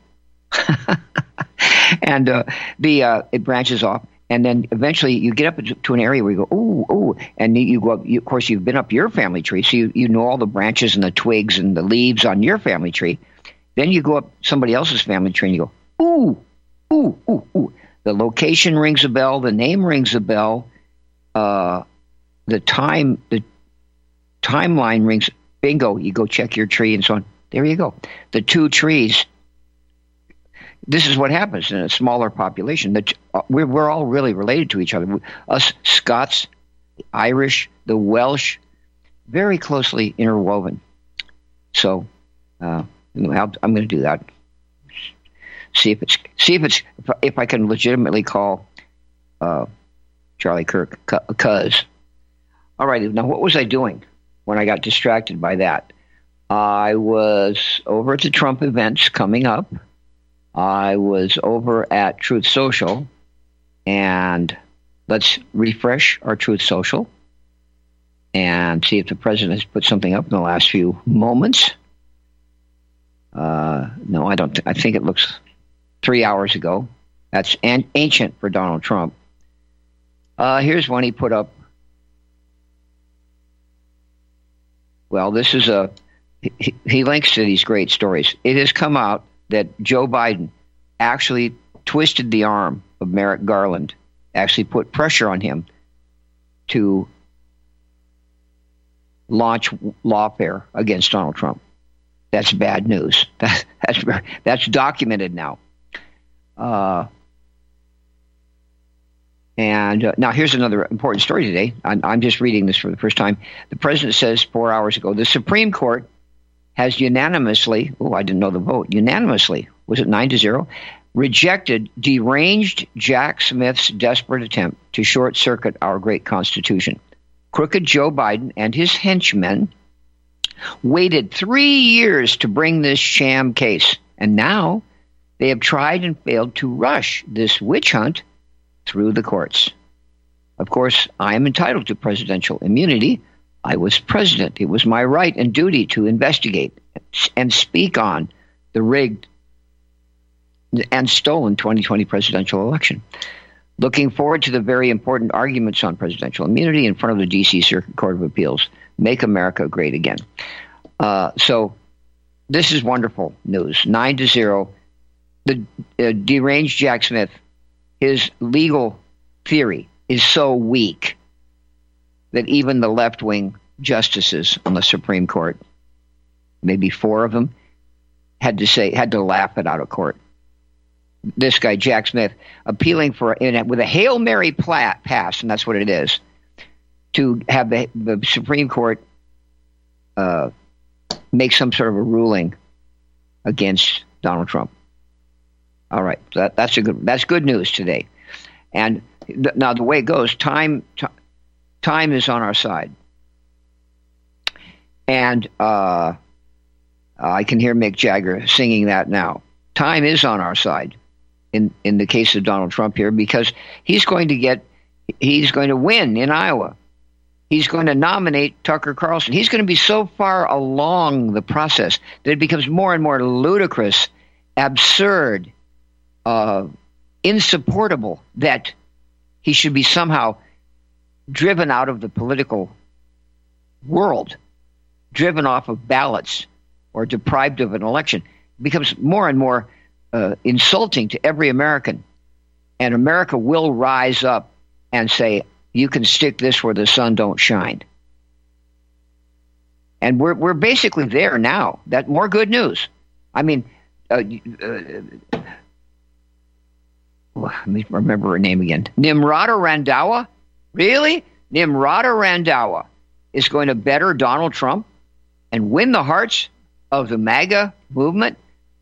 and uh, the uh, it branches off. And then eventually you get up to an area where you go, ooh, ooh, and you go up. You, of course, you've been up your family tree, so you, you know all the branches and the twigs and the leaves on your family tree. Then you go up somebody else's family tree and you go, ooh, ooh, ooh, ooh. The location rings a bell. The name rings a bell. Uh, the time, the timeline rings. Bingo! You go check your tree and so on. There you go. The two trees. This is what happens in a smaller population. That we're we're all really related to each other. Us Scots, the Irish, the Welsh, very closely interwoven. So uh, I'm going to do that. See if it's see if it's if I can legitimately call uh, Charlie Kirk cuz. All right. Now, what was I doing when I got distracted by that? I was over at the Trump events coming up. I was over at Truth Social, and let's refresh our Truth Social and see if the president has put something up in the last few moments. Uh, no, I don't. Th- I think it looks three hours ago. That's an- ancient for Donald Trump. Uh, here's one he put up. Well, this is a. He, he links to these great stories. It has come out that Joe Biden actually twisted the arm of Merrick Garland, actually put pressure on him to launch lawfare against Donald Trump. That's bad news. That, that's that's documented now. Uh, and uh, now here's another important story today. I'm, I'm just reading this for the first time. The president says four hours ago, the Supreme Court has unanimously, oh, I didn't know the vote, unanimously, was it nine to zero, rejected deranged Jack Smith's desperate attempt to short-circuit our great Constitution. Crooked Joe Biden and his henchmen waited three years to bring this sham case, and now they have tried and failed to rush this witch hunt through the courts. Of course, I am entitled to presidential immunity. I was president. It was my right and duty to investigate and speak on the rigged and stolen twenty twenty presidential election. Looking forward to the very important arguments on presidential immunity in front of the D C Circuit Court of Appeals. Make America great again. Uh, so this is wonderful news. Nine to zero. The uh, deranged Jack Smith, his legal theory is so weak that even the left-wing justices on the Supreme Court, maybe four of them, had to say had to laugh it out of court. This guy, Jack Smith, appealing for in a, with a Hail Mary plat, pass, and that's what it is, to have the, the Supreme Court uh, make some sort of a ruling against Donald Trump. All right, that, that's a good that's good news today. And th- now the way it goes, time t- time is on our side, and uh, I can hear Mick Jagger singing that now. Time is on our side. In, in the case of Donald Trump here, because he's going to get, he's going to win in Iowa. He's going to nominate Tucker Carlson. He's going to be so far along the process that it becomes more and more ludicrous, absurd, uh, insupportable that he should be somehow driven out of the political world, driven off of ballots, or deprived of an election. It becomes more and more Uh, insulting to every American, and America will rise up and say, you can stick this where the sun don't shine. And we're we're basically there now. That more good news. I mean, uh, uh, let me remember her name again. Nimrata Randhawa? Really? Nimrata Randhawa is going to better Donald Trump and win the hearts of the MAGA movement?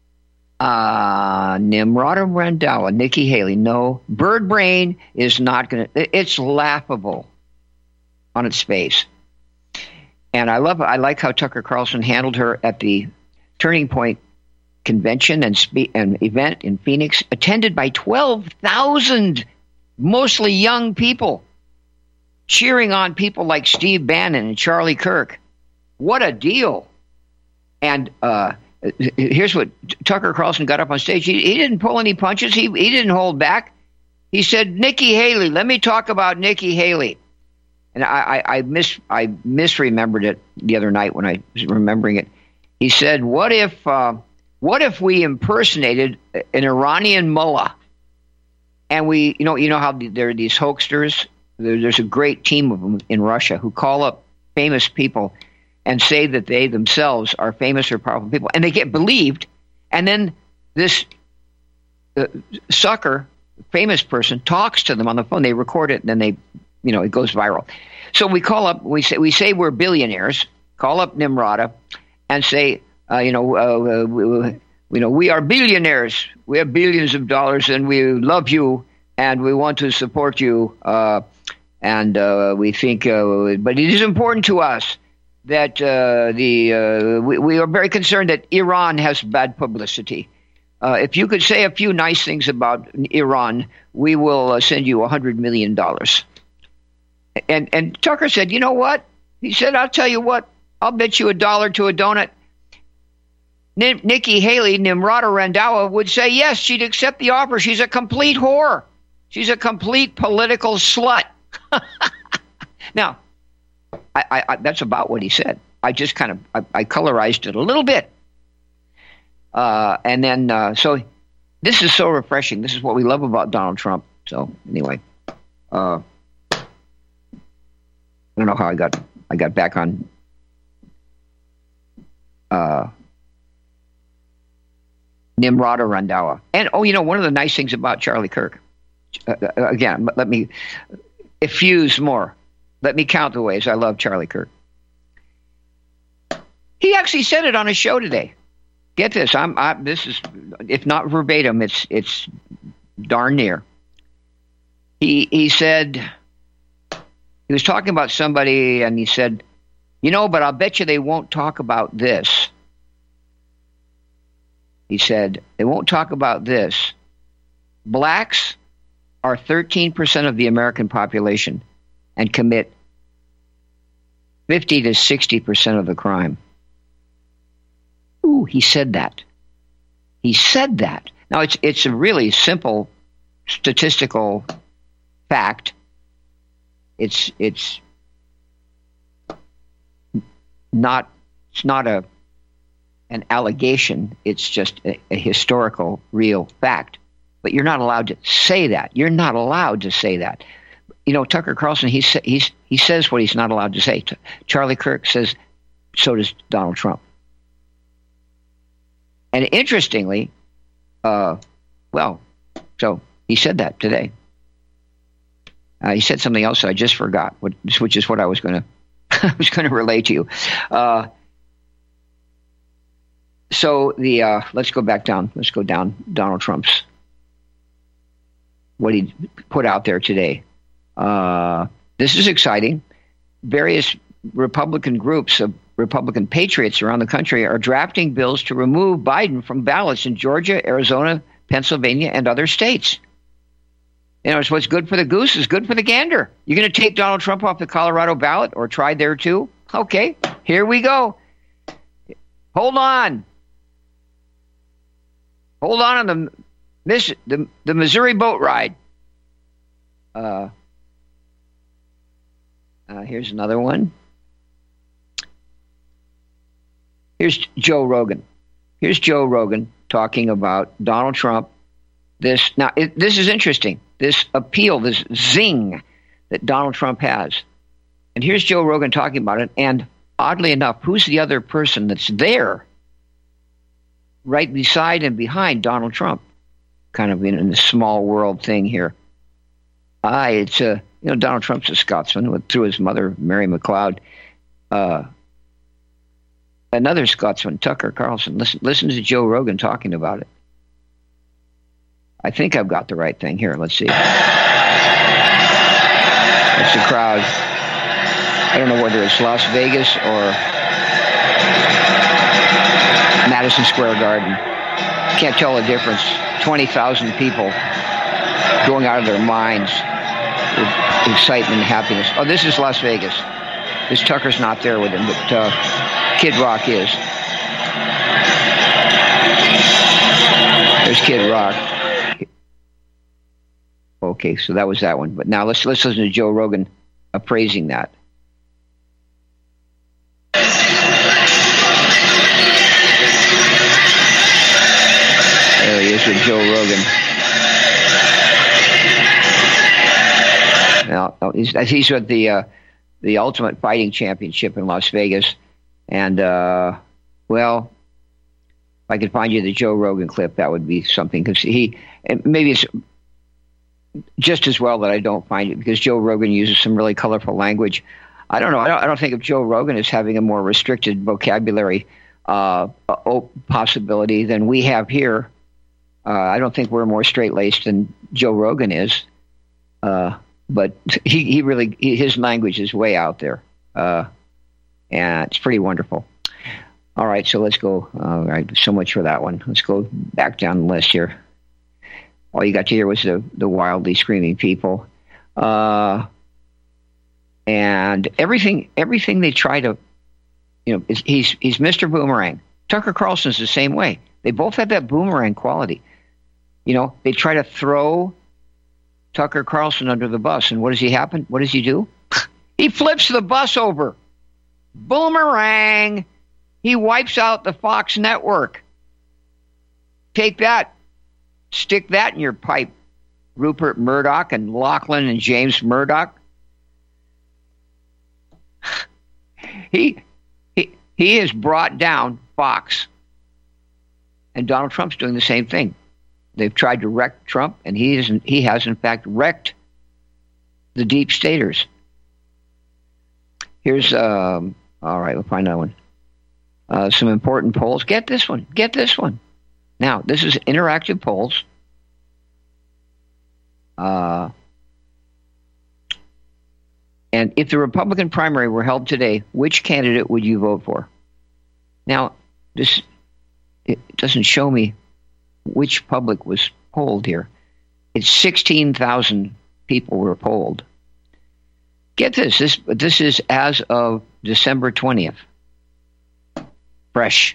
Uh, Nimrata Randhawa, Nikki Haley. No, Bird Brain is not going to. It's laughable on its face. And I love. I like how Tucker Carlson handled her at the Turning Point convention and spe- and event in Phoenix, attended by twelve thousand, mostly young people, cheering on people like Steve Bannon and Charlie Kirk. What a deal! And uh, here's what Tucker Carlson got up on stage. He, he didn't pull any punches. He he didn't hold back. He said, "Nikki Haley, let me talk about Nikki Haley." And I, I, I mis I misremembered it the other night when I was remembering it. He said, "What if uh, what if we impersonated an Iranian mullah, and we you know you know how there are these hoaxsters? There, there's a great team of them in Russia who call up famous people and say that they themselves are famous or powerful people, and they get believed, and then this uh, sucker, famous person, talks to them on the phone. They record it, and then they, you know, it goes viral. So we call up, we say we say we're billionaires. Call up Nimrata and say, uh, you know, uh, we, we, you know, we are billionaires. We have billions of dollars, and we love you, and we want to support you, uh, and uh, we think, uh, but it is important to us that uh, the uh, we, we are very concerned that Iran has bad publicity. Uh, if you could say a few nice things about Iran, we will uh, send you a hundred million dollars. And and Tucker said, you know what? He said, I'll tell you what. I'll bet you a dollar to a donut. N- Nikki Haley, Nimrata Randhawa, would say yes. She'd accept the offer. She's a complete whore. She's a complete political slut. Now, I, I, I, that's about what he said. I just kind of I, I colorized it a little bit, uh, and then uh, so this is so refreshing. This is what we love about Donald Trump. So anyway, uh, I don't know how I got I got back on. Uh, Nimrata Randhawa, and oh, you know, one of the nice things about Charlie Kirk. Uh, again, let me effuse more. Let me count the ways I love Charlie Kirk. He actually said it on his show today. Get this, I'm, I, this is, if not verbatim, it's it's darn near. He he said, he was talking about somebody, and he said, you know, but I'll bet you they won't talk about this. He said, they won't talk about this. Blacks are thirteen percent of the American population and commit fifty to sixty percent of the crime. Ooh, he said that. He said that. Now, it's it's a really simple statistical fact. It's it's not it's not a an allegation. It's just a, a historical, real fact. But you're not allowed to say that. You're not allowed to say that. You know, Tucker Carlson, he he's he says what he's not allowed to say. Charlie Kirk says, so does Donald Trump. And interestingly, uh, well, so he said that today. Uh, he said something else that I just forgot, which, which is what I was going to I was going to relate to you. Uh, so the uh, let's go back down. Let's go down. Donald Trump's what he put out there today. Uh, this is exciting. Various Republican groups of Republican patriots around the country are drafting bills to remove Biden from ballots in Georgia, Arizona, Pennsylvania, and other states. You know, it's what's good for the goose is good for the gander. You're going to take Donald Trump off the Colorado ballot or try there too? Okay, here we go. Hold on. Hold on on the, this, the, the Missouri boat ride. Uh, uh, here's another one. Here's Joe Rogan. Here's Joe Rogan talking about Donald Trump. This now, it, this is interesting. This appeal, this zing that Donald Trump has. And here's Joe Rogan talking about it. And oddly enough, who's the other person that's there right beside and behind Donald Trump? Kind of in, in the small world thing here. Ah, it's a, you know, Donald Trump's a Scotsman with, through his mother, Mary McLeod. Uh, another Scotsman, Tucker Carlson. Listen, listen to Joe Rogan talking about it. I think I've got the right thing here. Let's see. That's the crowd. I don't know whether it's Las Vegas or Madison Square Garden. Can't tell the difference. twenty thousand people going out of their minds with excitement and happiness. Oh, this is Las Vegas. This Tucker's not there with him, but uh, Kid Rock is. There's Kid Rock. Okay, so that was that one. But now let's let's listen to Joe Rogan appraising that. There he is with Joe Rogan. Now he's he's with the uh, the Ultimate Fighting Championship in Las Vegas, and uh, well, if I could find you the Joe Rogan clip, that would be something. Because he, and maybe it's just as well that I don't find it, because Joe Rogan uses some really colorful language. I don't know. I don't, I don't think of Joe Rogan as having a more restricted vocabulary uh, possibility than we have here. Uh, I don't think we're more straight-laced than Joe Rogan is. Uh, but he, he really, he, his language is way out there. Uh, and it's pretty wonderful. All right, so let's go. All right, so much for that one. Let's go back down the list here. All you got to hear was the, the wildly screaming people. Uh, and everything everything they try to, you know, is, he's he's Mister Boomerang. Tucker Carlson's the same way. They both have that boomerang quality. You know, they try to throw Tucker Carlson under the bus. And what does he happen? What does he do? He flips the bus over. Boomerang. He wipes out the Fox network. Take that. Stick that in your pipe, Rupert Murdoch and Lachlan and James Murdoch. He, he, he has brought down Fox. And Donald Trump's doing the same thing. They've tried to wreck Trump, and he, isn't, he has, in fact, wrecked the deep staters. Here's, um, all right, we'll find that one. Uh, some important polls. Get this one. Get this one. Now, this is interactive polls. Uh, and if the Republican primary were held today, which candidate would you vote for? Now, this it doesn't show me which public was polled here. It's sixteen thousand people were polled. Get this. This, this is as of December twentieth. Fresh.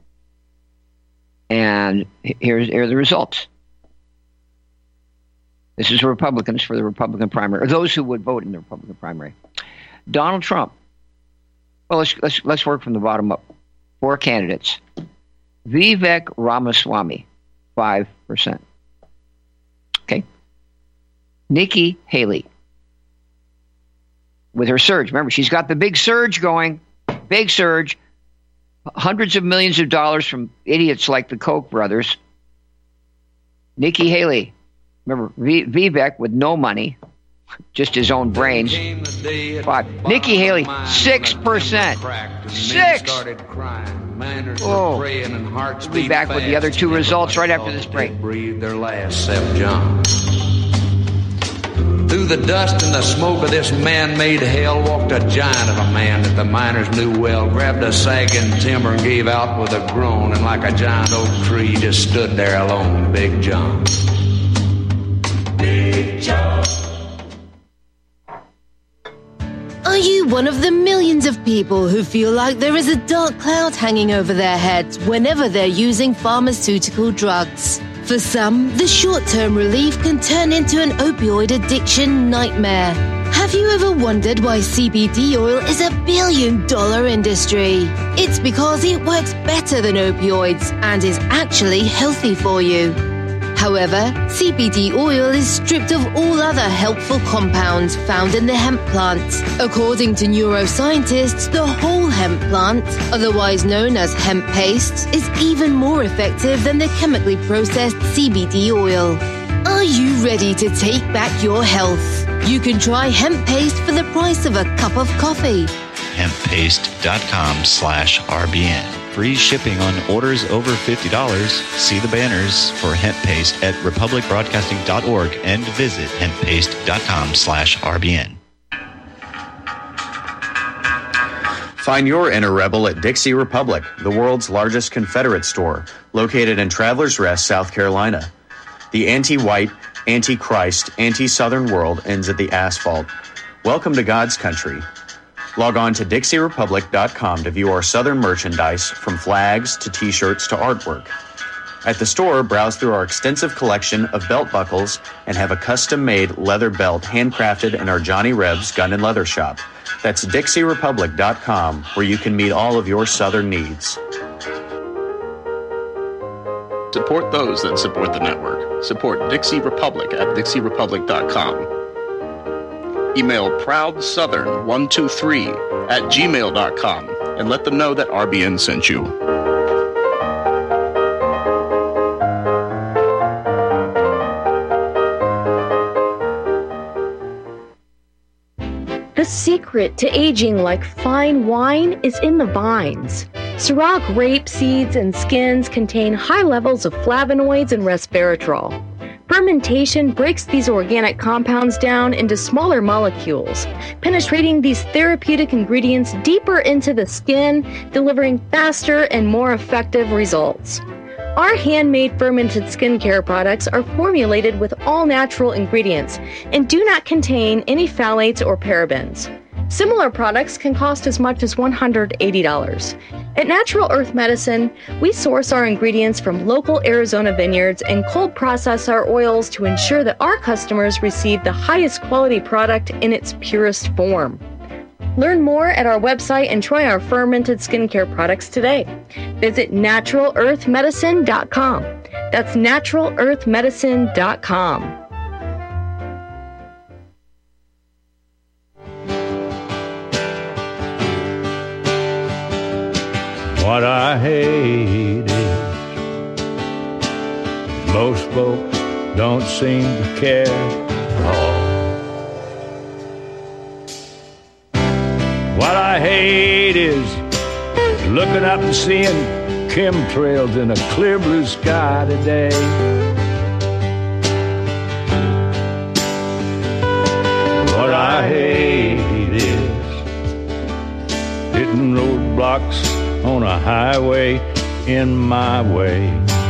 And here's, here are the results. This is Republicans for the Republican primary, or those who would vote in the Republican primary. Donald Trump. Well, let's let's let's work from the bottom up. Four candidates. Vivek Ramaswamy, five percent. Okay. Nikki Haley, with her surge. Remember, she's got the big surge going. Big surge. Hundreds of millions of dollars from idiots like the Koch brothers. Nikki Haley. Remember, v- Vivek with no money, just his own brains. Five. Nikki Haley, six percent. Six! Oh. We'll be back with the other two results right after this break. Their last, Saint John. Through the dust and the smoke of this man-made hell walked a giant of a man that the miners knew well, grabbed a sagging timber and gave out with a groan, and like a giant oak tree just stood there alone, Big John. Big John. Are you one of the millions of people who feel like there is a dark cloud hanging over their heads whenever they're using pharmaceutical drugs? For some, the short-term relief can turn into an opioid addiction nightmare. Have you ever wondered why C B D oil is a billion-dollar industry? It's because it works better than opioids and is actually healthy for you. However, C B D oil is stripped of all other helpful compounds found in the hemp plant. According to neuroscientists, the whole hemp plant, otherwise known as hemp paste, is even more effective than the chemically processed C B D oil. Are you ready to take back your health? You can try hemp paste for the price of a cup of coffee. hemppaste.com slash RBN. Free shipping on orders over fifty dollars. See the banners for hemp paste at republic broadcasting dot org and visit hemppaste.com slash RBN. Find your inner rebel at Dixie Republic, the world's largest Confederate store, located in Travelers Rest, South Carolina. The anti-white, anti-Christ, anti-Southern world ends at the asphalt. Welcome to God's country. Log on to dixie republic dot com to view our Southern merchandise, from flags to t-shirts to artwork. At the store, browse through our extensive collection of belt buckles and have a custom-made leather belt handcrafted in our Johnny Rebs Gun and Leather Shop. That's dixie republic dot com, where you can meet all of your Southern needs. Support those that support the network. Support Dixie Republic at dixie republic dot com. Email proud southern one two three at gmail dot com and let them know that R B N sent you. The secret to aging like fine wine is in the vines. Syrah grape seeds and skins contain high levels of flavonoids and resveratrol. Fermentation breaks these organic compounds down into smaller molecules, penetrating these therapeutic ingredients deeper into the skin, delivering faster and more effective results. Our handmade fermented skincare products are formulated with all natural ingredients and do not contain any phthalates or parabens. Similar products can cost as much as one hundred eighty dollars. At Natural Earth Medicine, we source our ingredients from local Arizona vineyards and cold process our oils to ensure that our customers receive the highest quality product in its purest form. Learn more at our website and try our fermented skincare products today. Visit natural earth medicine dot com. That's natural earth medicine dot com. What I hate is most folks don't seem to care at all. What I hate is looking up and seeing chemtrails in a clear blue sky today. What I hate is hitting roadblocks on a highway in my way.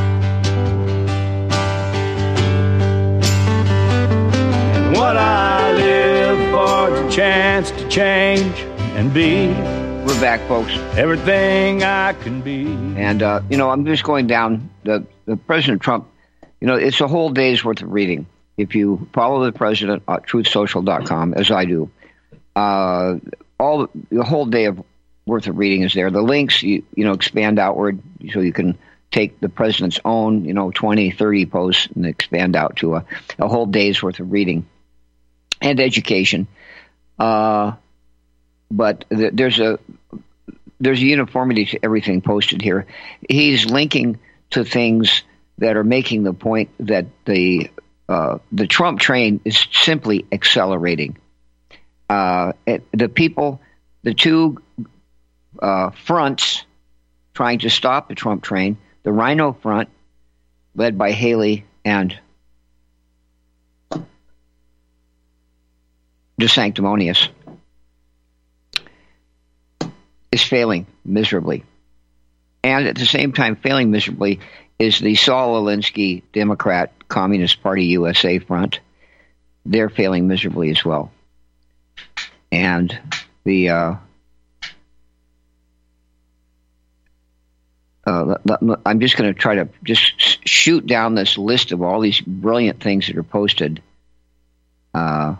And what I live for is a chance to change and be. We're back, folks. Everything I can be. And, uh, you know, I'm just going down the, the President Trump. You know, it's a whole day's worth of reading. if you follow the president at truth social dot com, as I do, uh, all the, the whole day of worth of reading is there. The links, you, you know, expand outward so you can take the president's own, you know, twenty, thirty posts and expand out to a, a whole day's worth of reading and education. Uh, but th- there's a there's a uniformity to everything posted here. He's linking to things that are making the point that the uh, the Trump train is simply accelerating. Uh, it, the people, the two uh, fronts trying to stop the Trump train, the Rhino Front, led by Haley and DeSanctimonious, is failing miserably. And at the same time, failing miserably is the Saul Alinsky Democrat Communist Party U S A Front. They're failing miserably as well. And the uh, uh, I'm just going to try to just shoot down this list of all these brilliant things that are posted. Uh,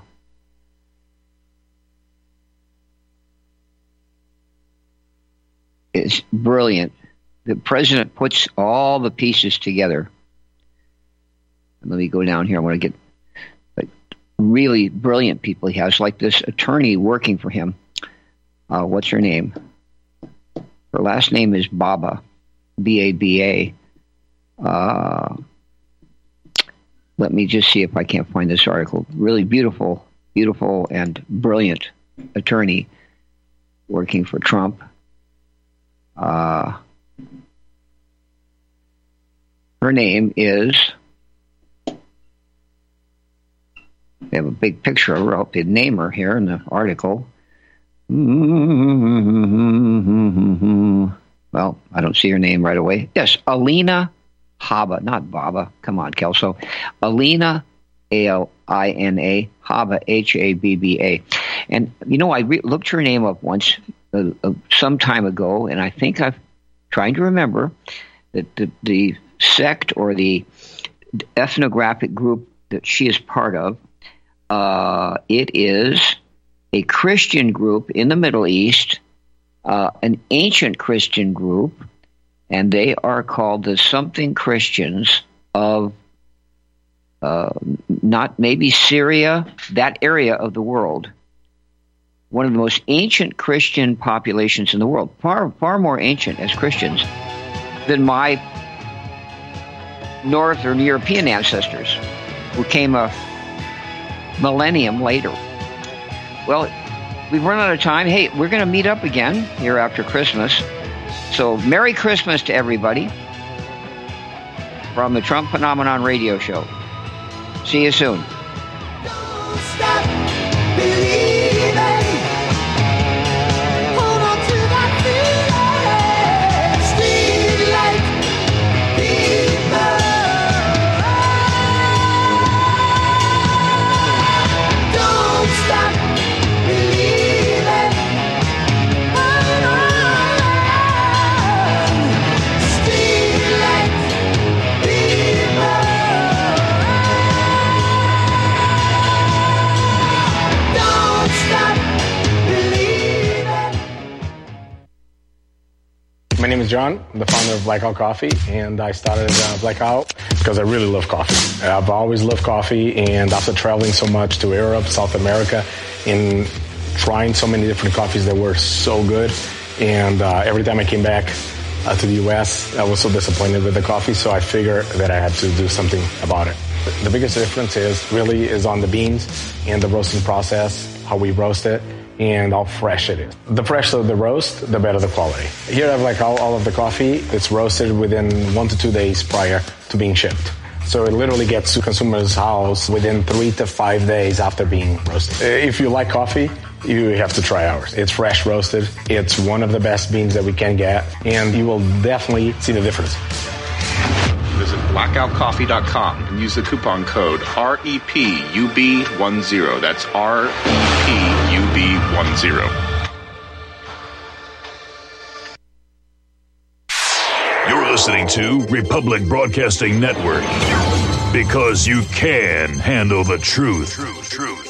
it's brilliant. The president puts all the pieces together. Let me go down here. I want to get like really brilliant people he has, like this attorney working for him. Uh, what's her name? Her last name is Baba, B A B A. Uh, let me just see if I can't find this article. Really beautiful, beautiful and brilliant attorney working for Trump. Uh, her name is, they have a big picture of her. I'll name her here in the article. Well, I don't see her name right away. Yes, Alina Habba, not Baba. Come on, Kelso. Alina, A L I N A, Habba, H A B B A. And, you know, I re- looked her name up once uh, uh, some time ago, and I think I'm trying to remember that the, the sect or the ethnographic group that she is part of, uh, it is a Christian group in the Middle East, uh, an ancient Christian group, and they are called the Something Christians of uh, not maybe Syria, that area of the world. One of the most ancient Christian populations in the world, far far more ancient as Christians than my Northern European ancestors, who came a millennium later. Well, we've run out of time. Hey, we're going to meet up again here after Christmas. So, Merry Christmas to everybody from the Trump Phenomenon Radio Show. See you soon. Don't stop believing. Hold on to that feeling. Street light people. Don't stop believing. Hold on. Street light people. Don't stop believing. My name is John. I'm the founder of Blackout Coffee, and I started uh, Blackout because I really love coffee. I've always loved coffee, and after traveling so much to Europe, South America, and trying so many different coffees that were so good, and uh, every time I came back uh, to the U S, I was so disappointed with the coffee, so I figured that I had to do something about it. The biggest difference is really is on the beans and the roasting process, how we roast it, and how fresh it is. The fresher the roast, the better the quality. Here I have like all, all of the coffee. It's roasted within one to two days prior to being shipped. So it literally gets to consumers' house within three to five days after being roasted. If you like coffee, you have to try ours. It's fresh roasted. It's one of the best beans that we can get, and you will definitely see the difference. Visit blackout coffee dot com and use the coupon code R E P U B ten. That's R E P U B ten. You're listening to Republic Broadcasting Network. Because you can handle the truth. Truth, truth.